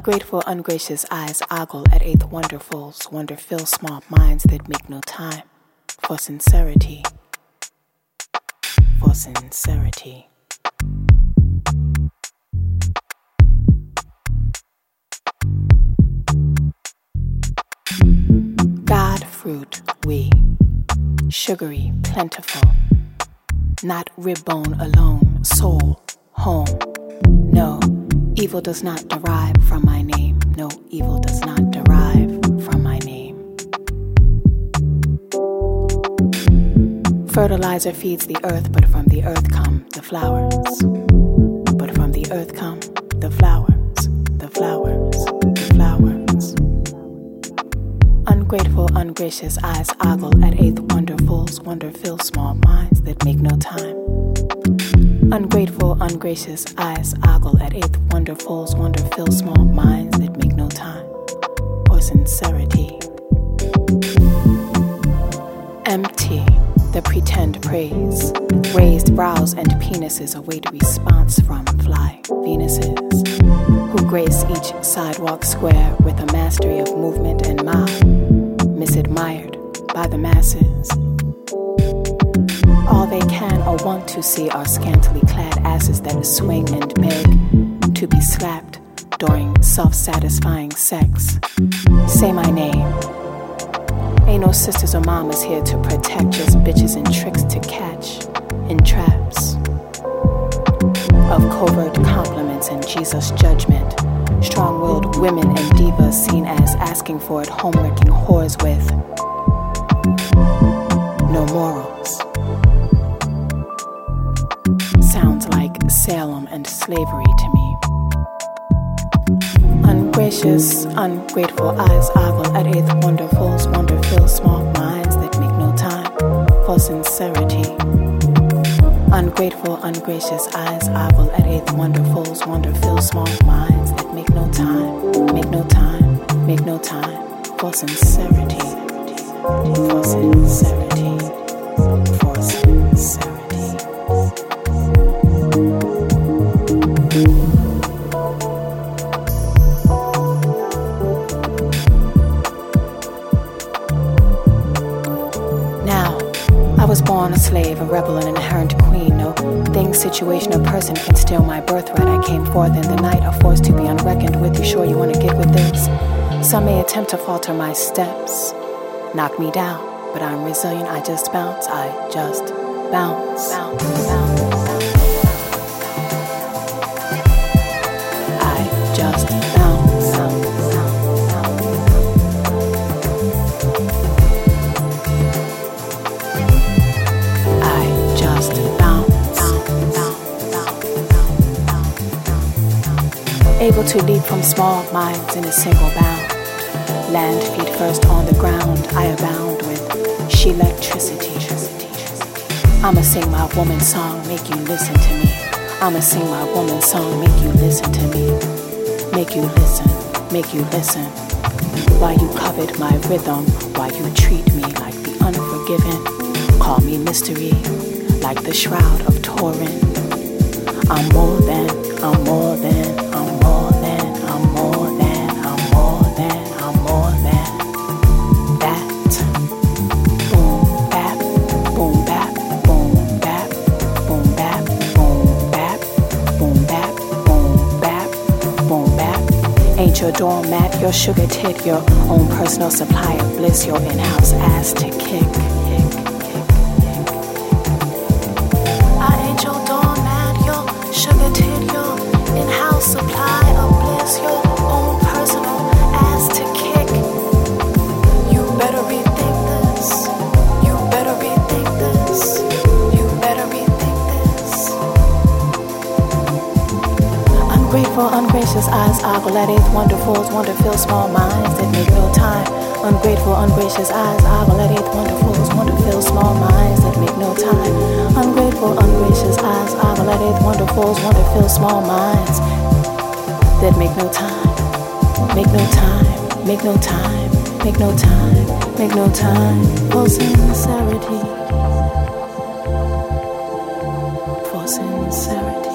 Ungrateful, ungracious eyes ogle at eighth wonderfuls, wonder-filled small minds that make no time for sincerity. For sincerity. God fruit we, sugary, plentiful, not rib bone alone, soul, home. No, evil does not derive from my name. No, evil does not derive from my name. Fertilizer feeds the earth, but from the earth come the flowers. But from the earth come the flowers, the flowers, the flowers. Ungrateful, ungracious eyes ogle at eighth wonderfuls, wonder-filled small minds that make no time. Ungrateful, ungracious eyes ogle at eighth wonderfuls, wonder-filled small minds that make no time for sincerity. Empty, the pretend praise, raised brows and penises await response from fly Venuses, who grace each sidewalk square with a mastery of movement and mob, misadmired by the masses. All they can or want to see are scantily clad asses that swing and beg to be slapped during self-satisfying sex. Say my name. Ain't no sisters or mamas here to protect, just bitches and tricks to catch in traps of covert compliments and Jesus' judgment. Strong-willed women and divas seen as asking for it, home-wrecking whores with no morals. Sounds like Salem and slavery to me. Ungracious, ungrateful eyes ogle at eighth wonderfuls, wonder-filled small minds that make no time for sincerity. Ungrateful, ungracious eyes ogle at eighth wonderfuls, wonder-filled small minds that make no time, make no time, make no time for sincerity. For sincerity. For sincerity. I was born a slave, a rebel, an inherent queen. No thing, situation, or person can steal my birthright. I came forth in the night, a force to be unreckoned with. You sure you want to get with this? Some may attempt to falter my steps, knock me down, but I'm resilient. I just bounce, I just bounce, bounce, bounce, bounce. I just bounce, bounce. Able to leap from small minds in a single bound. Land feet first on the ground, I abound with she-electricity. I'ma sing my woman song, make you listen to me. I'ma sing my woman song, make you listen to me. Make you listen. Why you covet my rhythm, why you treat me like the unforgiven. Call me mystery, like the shroud of Turin. I'm more than, I'm more than, I'm more than, I'm more than, I'm more than, I'm more than that. Boom bap, boom bap, boom bap, boom bap, boom bap, boom bap, boom bap, boom bap. Ain't your doormat, your sugar tit, your own personal supply of bliss, your in-house ass to kick. Sugar tit, your in-house supply of bliss, your own personal ass to kick. You better rethink this. You better rethink this. You better rethink this. Ungrateful, ungracious eyes ogle at eighth wonderfuls, wonder-filled small minds that make no time. Ungrateful, ungracious eyes ogle at eighth wonderfuls, wonder-filled small minds that make no time. Ungrateful, ungracious eyes ogle at eighth wonderfuls, wonder-filled small minds that make no time, make no time, make no time, make no time, make no time for sincerity, for sincerity.